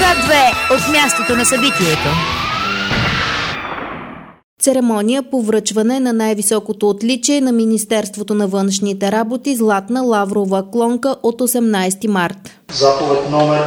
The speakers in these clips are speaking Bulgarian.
Точка 2 от мястото на събитието. Церемония по връчване на най-високото отличие на Министерството на външните работи Златна лаврова клонка от 18 март. Заповед номер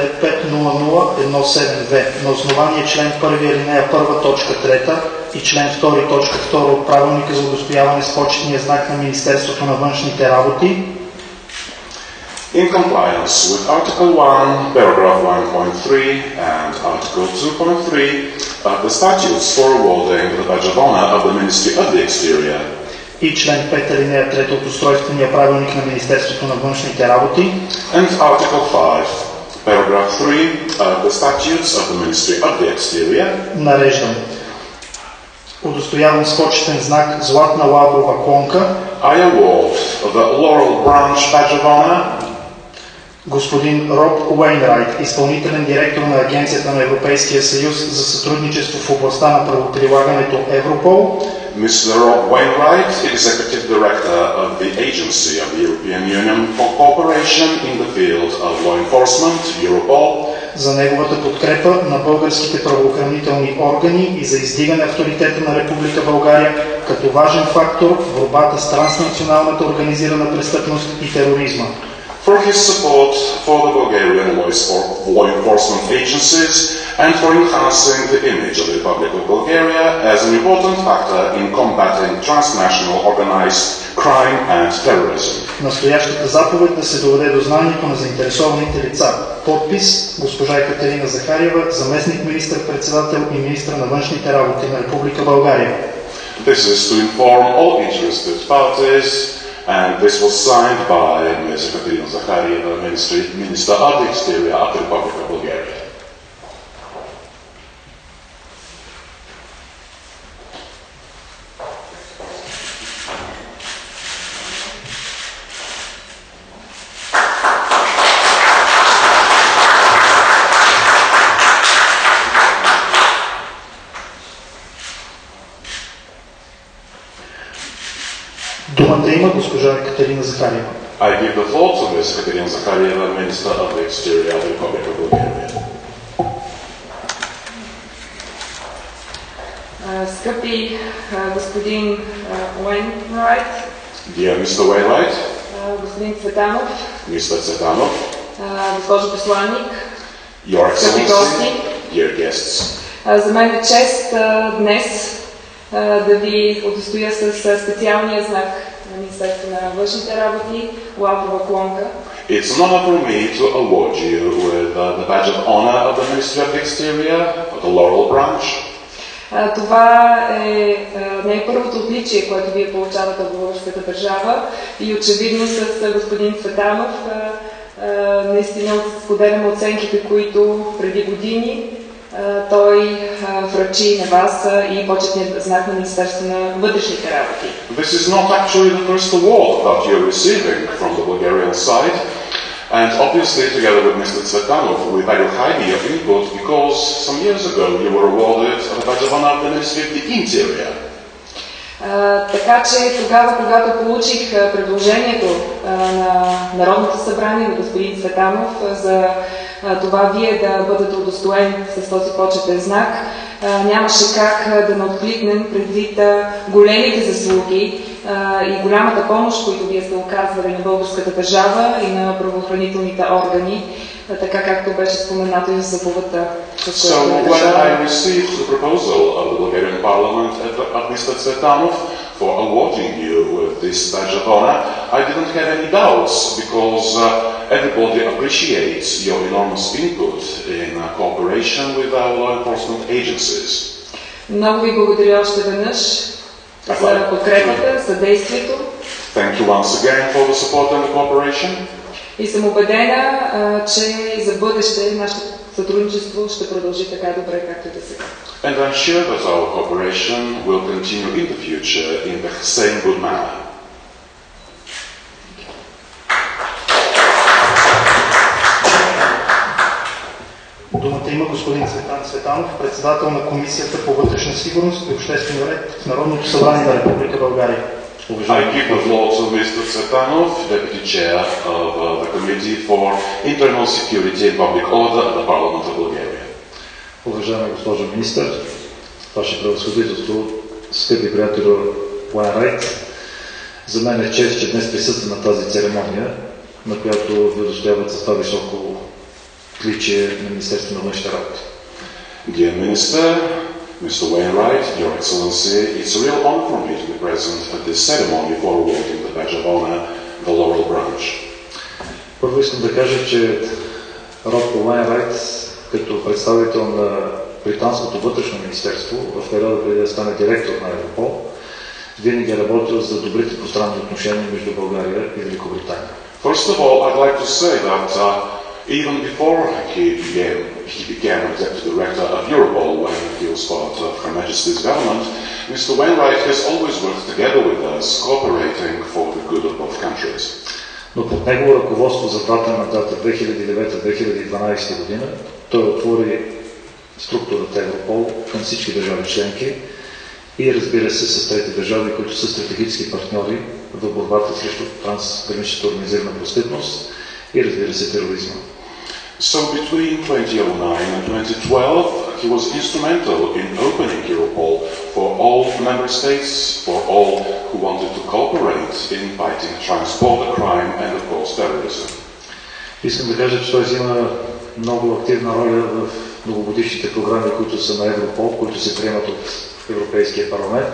9500172 на основание член 1 алинея 1 точка 3 и член 2 точка 2 от правилника за удостояване с почетния знак на Министерството на външните работи. In compliance with Article 1, paragraph 1.3 and Article 2.3 of the statutes for awarding the badge of honor of the Ministry of the Exterior. И член 5 алинея 3 от устройствения правилник на Министерството на външните работи. And Article 5, paragraph 3 of the statutes of the Ministry of the Exterior. Нареждам. Удостоявам с почетен знак Златна лаврова клонка. I award the Laurel Branch Badge of Honor. Господин Роб Уейнрайт, изпълнителен директор на Агенцията на Европейския съюз за сътрудничество в областта на правоприлагането Европол. Mr. Rob Wainwright, Executive Director of the Agency of the European Union for Cooperation in the Field of Law Enforcement, Europol. За неговата подкрепа на българските правоохранителни органи и за издигане авторитета на Република България като важен фактор в борбата с транснационалната организирана престъпност и тероризма. For his support for the Bulgarian law enforcement agencies and for enhancing the image of the Republic of Bulgaria as an important factor in combating transnational organized crime and terrorism. Настоящата заповед да се доведе до знанието на заинтересованите лица. Подпис госпожа Екатерина Захариева, заместник министър-председател и министър на външните работи на Република България. This is to inform all interested parties. And this was signed by Ms. Ekaterina Zakharieva, Minister of the Exterior of the Republic of Bulgaria. Думата има госпожа Екатерина Захариева. I give the floor to Ms. Ekaterina Zakharieva, Minister of the Exterior of the Republic of Bulgaria. Скъпи господин Уейнрайт, Dear Mr. Wainwright, господин Цветанов, Mr. Цветанов, госпожо посланник, Your скъпи Excellency, гости, dear guests. За мен е чест днес да ви удостоя с специалния знак на Министерството на външните работи лаврова клонка. It's an honor for me to award you with the badge of honor of the Ministry of the Exterior, of the Laurel Branch. Това не е първото отличие, което вие получавате от българската държава и очевидно с господин Цветанов наистина споделяме оценките, които преди години той връчи на вас и почетният знак на Министерството на вътрешните работи. This is not actually the first award that you're receiving from the Bulgarian side, and obviously together with Mr. Tsvetanov we value highly your input because some years ago you were awarded the badge of honor of the Ministry of the Interior. Така че тогава, когато получих предложението на Народното събрание на господин Цветанов за това вие да бъдете удостоен с този почетен знак, нямаше как да не откликнем предвид големите заслуги и голямата помощ, които вие сте оказвали на българската държава и на правоохранителните органи, така както беше споменато и в заповедта. So when I received the proposal of the Bulgarian Parliament of Mr. Tsvetanov for awarding you with this badge of honor, I didn't have any doubts because everybody appreciates your enormous input in cooperation with our law enforcement agencies. Много ви благодаря още веднъж за подкрепата, съдействието. Thank you once again for the support and the cooperation. И съм убедена, че за бъдеще нашето сътрудничество ще продължи така добре, както и до сега. And I'm sure that our cooperation will continue in the future in the same good manner. Думата има господин Цветан Цветанов, председател на Комисията по вътрешна сигурност и обществен ред в Народното събрание на Република България. I give the floor to Mr. Tsvetanov, Deputy Chair of the Committee for Internal Security and Public Order of the Parliament of Bulgaria. Уважаема госпожо министър, Ваше превъзходителство, скъпи приятели Уайнрайт, за мен е чест, че днес присъствам на тази церемония, на която ви удостояват с това високо отличие на Министерството на външните работи. Dear Minister, Mr. Wainwright, Your Excellency, it's a real honor for me to be present at this ceremony for awarding the Badge of Honor, the Laurel Branch. Първо искам да кажа, че Род Уайнрайт, като представител на Британското вътрешно министерство, в периода преди да стане директор на Европол, винаги е работил за добрите двустранни отношения между България и Великобритания. First of all, I'd like to say that even before he became Executive Director of Europol when he was part of Her Majesty's government, Mr. Wainwright has always worked together with us, cooperating for the good of both countries. Но под негово ръководство за двата мандата 2009-2012 година той отвори структурата Европол към всички държави членки и разбира се с трети държави, които са стратегически партньори в борбата срещу трансграничната организирана престъпност и разбира се тероризма. So between 2009 and 2012, he was instrumental in opening Europol for all member states, for all who wanted to cooperate in fighting trans-border crime and of course terrorism. Искам да кажа, че той взима много активна роля в многогодишните програми, които са на Европол, които се приемат от Европейския парламент.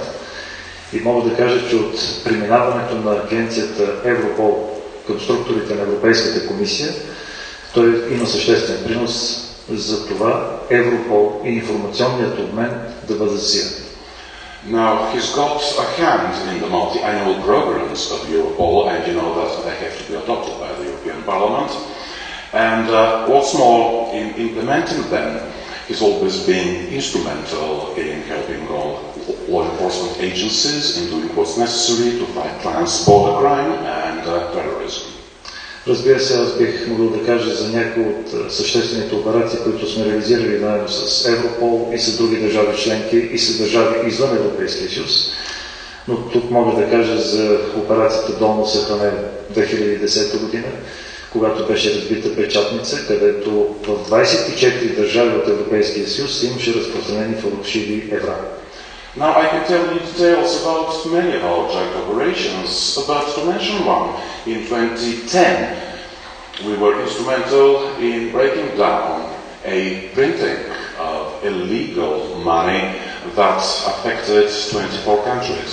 И мога да кажа, че от преминаването на агенцията Европол към структурите на Европейската комисия, той има съществен принос за това Европол и информационният обмен да бъде засилен. Now, he's got a hand in the multi-annual programs of Europol, and you know that they have to be adopted by the European Parliament. And what's more, in implementing them, he's always been instrumental in helping all law enforcement agencies in doing what's necessary to fight trans-border crime and terrorism. Разбира се, аз бих могъл да кажа за някои от съществените операции, които сме реализирали заедно с Европол и с други държави членки и с държави извън Европейския съюз. Но тук мога да кажа за операцията Долно съхранение 2010 година, когато беше разбита печатница, където в 24 държави от Европейския съюз имаше разпространени фалшиви евра. Now I can tell you details about many of our joint operations, but to mention one, in 2010 we were instrumental in breaking down a printing of illegal money that affected 24 countries.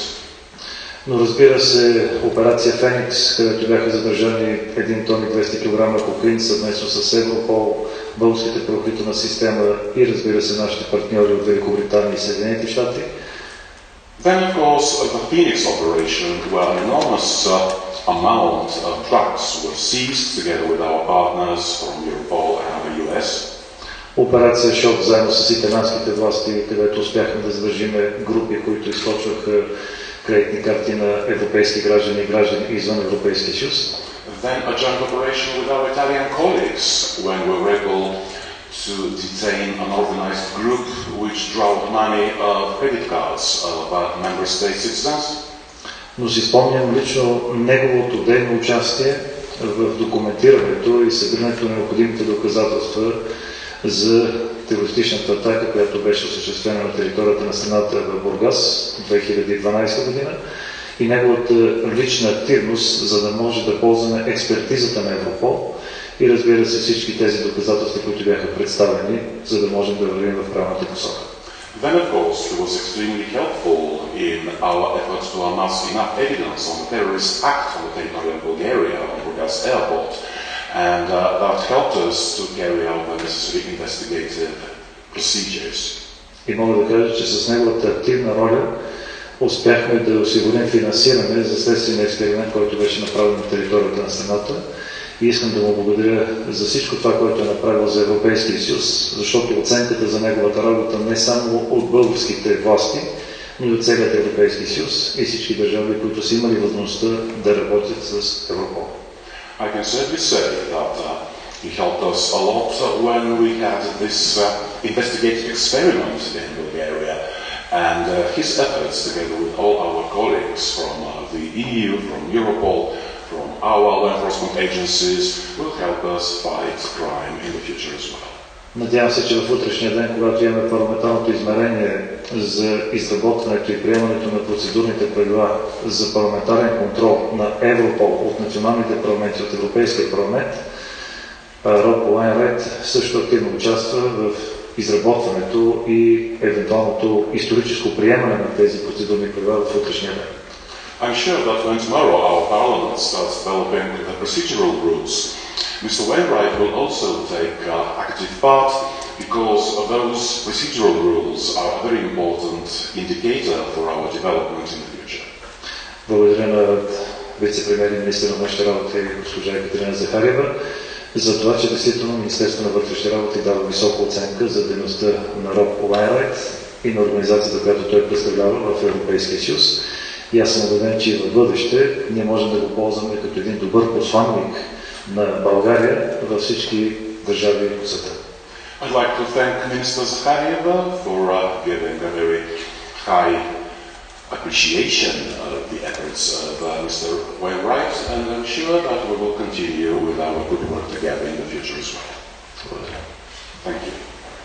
Но разбира се, операция Феникс, където бяха задържани 1 тон и 200 кг кокаин съвместно с Европол, българската правоохранителна система и разбира се нашите партньори от Великобритания и Съединените щати. Then, of course, the Phoenix operation, where an enormous amount of drugs were seized together with our partners from Europol and the US. Операция Шок заедно с италианските власти, където успяхме да задържим групи, които източваха кредитни карти на европейски граждани и граждани извън Европейския съюз. Then a joint operation with our Italian colleagues when we were able to detain an organized group which drew money of credit cards of member state citizens. Но си спомням лично неговото дейно участие в документирането и събирането на необходимите доказателства за терористичната атака, която беше осъществена на територията на страната в Бургас 2012 година и неговата лична активност, за да може да ползваме експертизата на Европол и разбира се всички тези доказателства, които бяха представени, за да можем да вървим в правилната посока. Then, of course, he was extremely helpful in our efforts to amass enough evidence on the terrorist act on the territory of Bulgaria, on Burgas airport, and that helped us to carry out the necessary investigative procedures. И мога да кажа, че с неговата активна роля успяхме да осигурим финансиране за следствения експеримент, който беше направен на територията на страната. И искам да му благодаря за всичко това, което е направил за Европейския съюз, защото оценката за неговата работа не само от българските власти, но и от целият Европейски съюз и всички държави, които са имали възможността да работят с Европол. I can certainly say that he helped us a lot when we had this investigative experiment in Bulgaria, and his efforts together with all our colleagues from the EU, from Europol, from our law enforcement agencies will help us fight crime in the future as well. Надявам се, че в утрешния ден, когато имаме парламентарното измерение за изработването и приемането на процедурните правила за парламентарен контрол на Европол от националните парламенти от Европейския парламент, Роб Уайнрайт също активно участва в изработването и евентуалното историческо приемане на тези процедурни правила в утрешния ден. I'm sure that when tomorrow our Parliament starts developing the procedural rules, Mr. Wainwright will also take active part because those procedural rules are a very important indicator for our development in the future. Благодаря на вице-премиер и министър на външните работи госпожа Екатерина Захариева за това, че действително Министерството на вътрешните работи дава висока оценка за дейността на Роб Уайнрайт и на организацията, която той представлява в Европейския съюз. И аз съм убеден, че и в бъдеще ние можем да го ползваме като един добър посланник на България във всички държави по света. I'd like to thank Minister Zakharieva for giving a very high appreciation of the efforts of Mr. Wainwright, and I'm sure that we will continue with our good work together in the future as well. Thank you.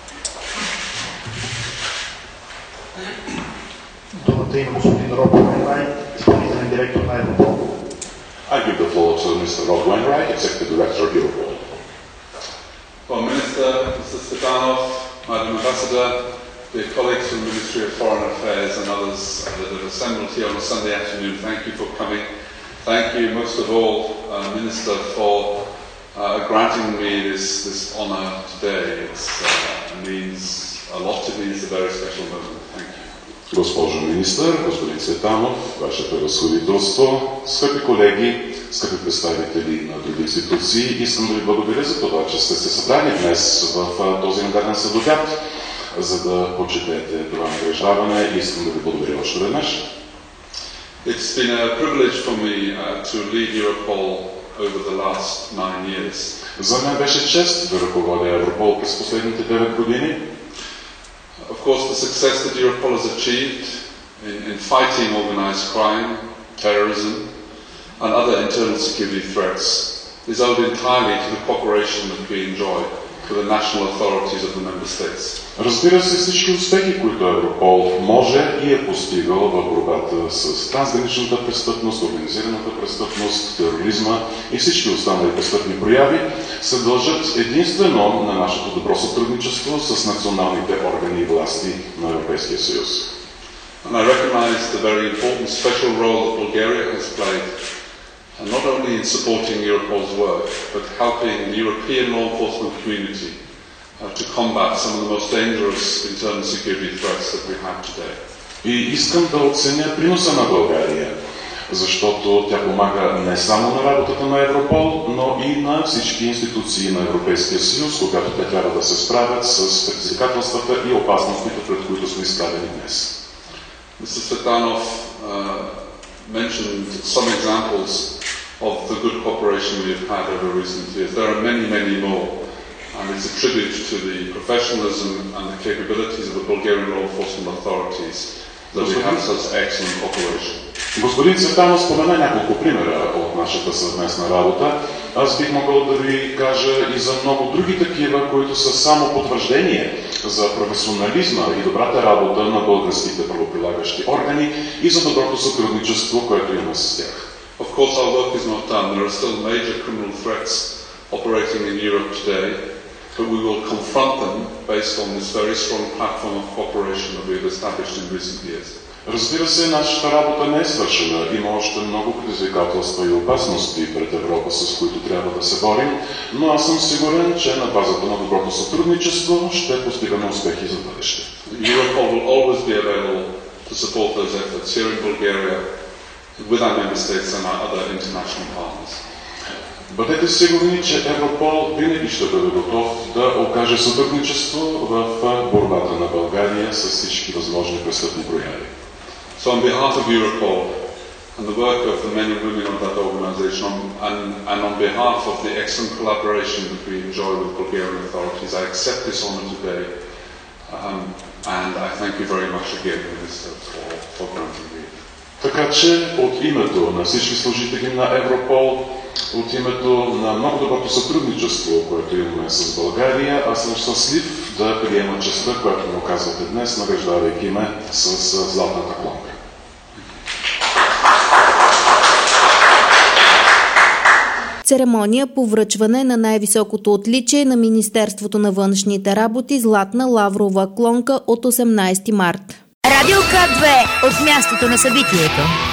Думата има господин Роб Уайнрайт, изпълнителен директор на Европол. I give the floor to Mr. Rob Wainwright, Executive Director of Europol. Well, Minister, Mr. Stepanov, Madam Ambassador, dear colleagues from the Ministry of Foreign Affairs and others that have assembled here on a Sunday afternoon, thank you for coming. Thank you most of all, Minister, for granting me this honour today. It means a lot to me. It's a very special moment. Thank you. Госпожо министър, господин Цветанов, Ваше превъзходителство, скъпи колеги, скъпи представители на други институции, искам да ви благодаря за това, че сте се събрали днес в този неделен следобед, за да почетете това награждаване и искам да ви благодаря още веднъж. It's been a privilege for me to lead Europol over the last 9 years. За мен беше чест да ръководя Европол през последните 9 години. Of course, the success that Europol has achieved in fighting organized crime, terrorism, and other internal security threats is owed entirely to the cooperation that we enjoy with the national authorities of the member states. Разбира се, всички успехи, които Европол може и е постигал в борбата с трансграничната престъпност, организираната престъпност, тероризма и всички останали престъпни прояви, се дължат единствено на нашето добро сътрудничество с националните органи и власти на Европейския съюз. And I recognize the very important special role that Bulgaria has played, not only in supporting Europol's work, but helping the European law enforcement community to combat some of the most dangerous internal security threats that we have today. И искам да оценя приноса на България, защото тя помага не само на работата на Европол, но и на всички институции на Европейския съюз, когато те трябва да се справят с предизвикателствата и опасностите, пред които сме изправени днес. Mr. Stepanov mentioned some examples of the good cooperation we have had over recent years. There are many, many more, and it's a tribute to the professionalism and the capabilities of the Bulgarian law enforcement authorities that we have such excellent cooperation. Господин Цветанов спомена няколко примера от нашата съвместна работа. Аз бих могъл да ви кажа и за много други такива, които са само потвърждение за професионализма и добрата работа на българските правоприлагащи органи и за доброто сътрудничество, което имаме с тях. Of course, our work is not done. There are still major criminal threats operating in Europe today, but we will confront them based on this very strong platform of cooperation that we have established in recent years. Разбира се, нашата работа не е свършена. Има още много предизвикателства и опасности пред Европа, с които трябва да се борим, но аз съм сигурен, че на базата на доброто сътрудничество ще постигаме успехи за бъдеще. Europol will always be available to support those efforts here in Bulgaria with our member states and our other international partners. Бъдете сигурни, че Европол винаги ще бъде готов да окаже сътрудничество в борбата на България с всички възможни престъпни прояви. So on behalf of Europol and the work of the men and women of that organization and on behalf of the excellent collaboration that we enjoy with Bulgarian authorities, I accept this honor today and I thank you very much again, Minister, for granting me. Така че от името на всички служители на Европол от името на много доброто сътрудничество, което имаме с България, аз съм щастлив да приема честта, която му оказвате днес, награждавайки ме с Златната клонка. Церемония по връчване на най-високото отличие на Министерството на външните работи Златна лаврова клонка от 18 март. Радио К2 от мястото на събитието.